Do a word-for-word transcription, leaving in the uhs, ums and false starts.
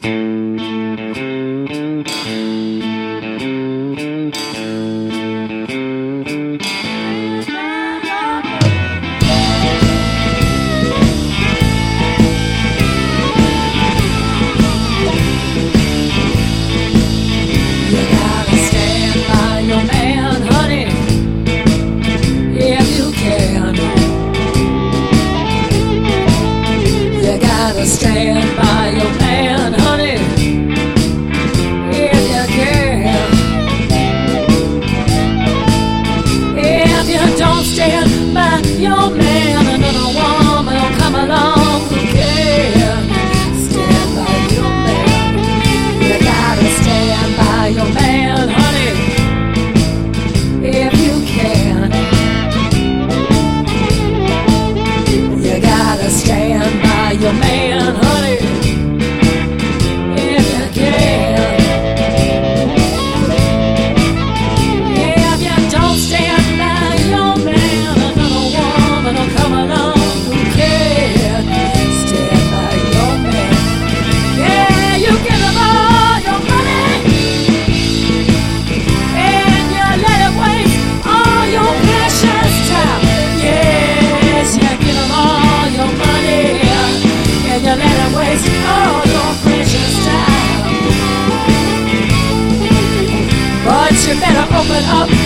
Stand by your man, honey, if you can. If you don't stand by your man, another woman will come along who can. Stand by your man. You gotta stand by your man, honey, if you can. You gotta stand by your man, honey, if you can. If you don't stand by your man, another woman will come along who can. Stand by your man. Yeah, you give him all your money, and you let him waste all your precious time. Yes, you give him all your money, and you let him waste all your precious time. But you better open up